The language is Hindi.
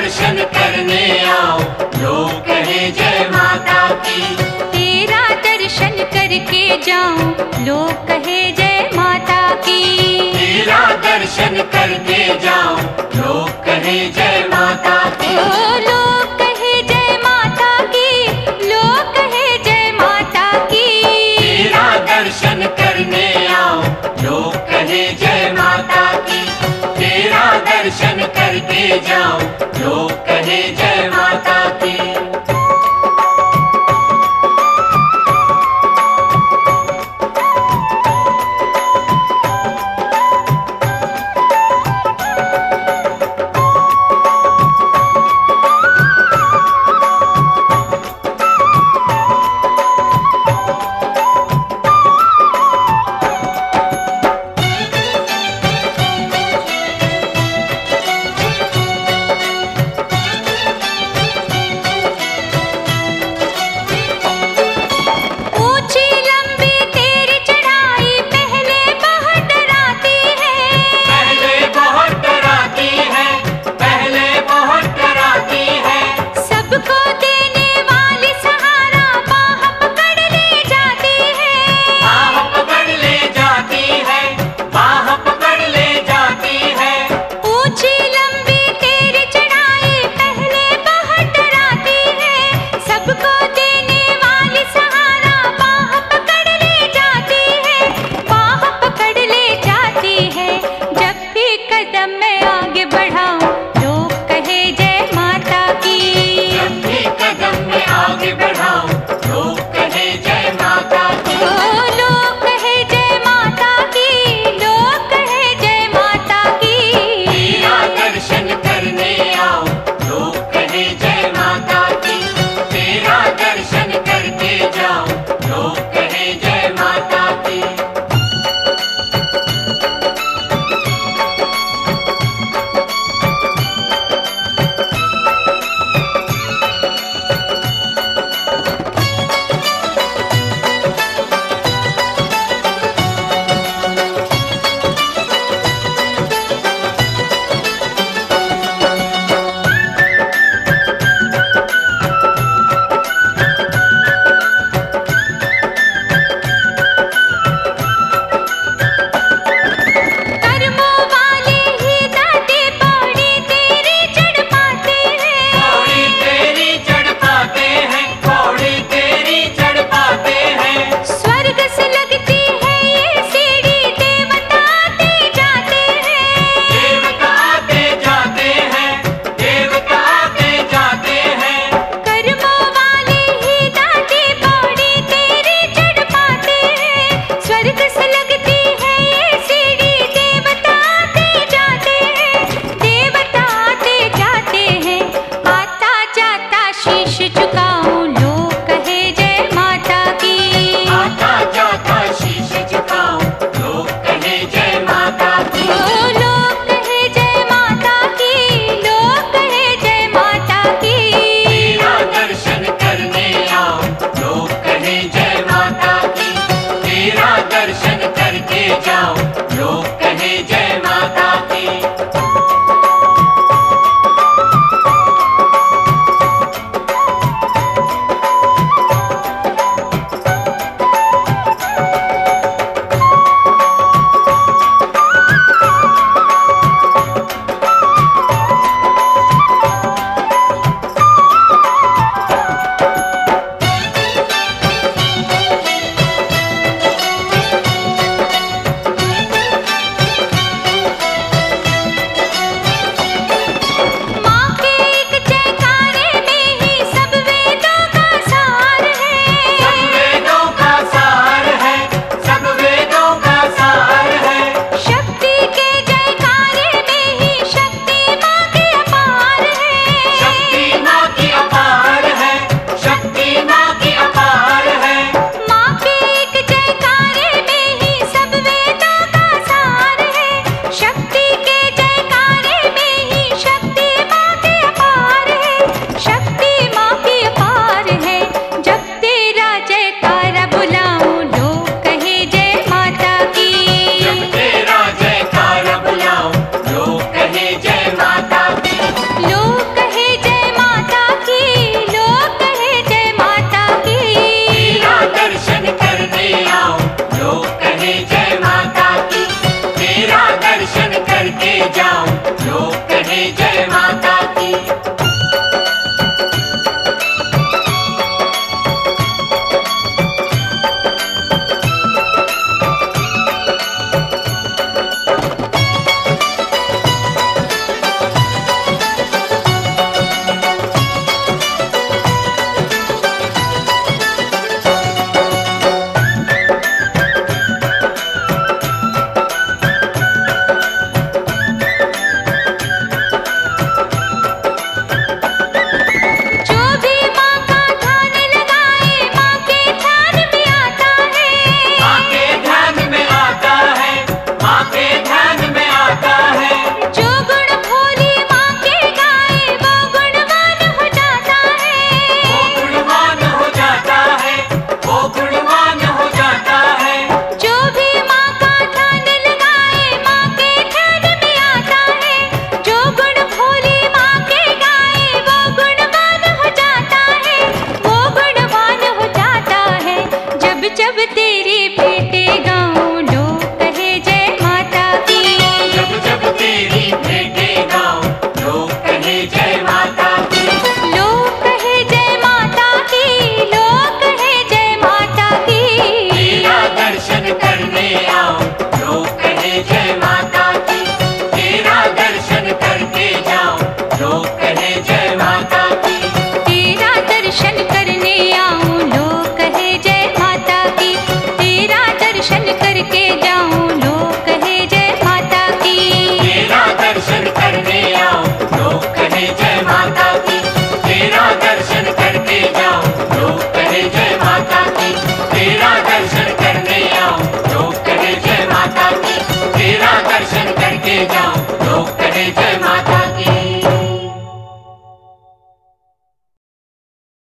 दर्शन करने आओ, लोग कहे जय माता की। तेरा दर्शन करके जाऊं, लोग कहे जय माता की। तेरा दर्शन करके जाओ, लोग कहे जय माता की। ओ लोग कहे जय माता की, लोग कहे जय माता की। तेरा दर्शन करने आओ, लोग कहे जय माता की। तेरा दर्शन करके जाओ, लोग कहे जय माता की। ऊंची लंबी तेरी चढ़ाई पहले बहुत डराती है। पहले बहुत डराती है, पहले बहुत डराती है। सबको देने वाली सहारा बाह पकड़ ले जाती है। बाह पकड़ ले जाती है, बाह पकड़ ले जाती है। ऊंची लंबी तेरी चढ़ाई पहले बहुत डराती है। सबको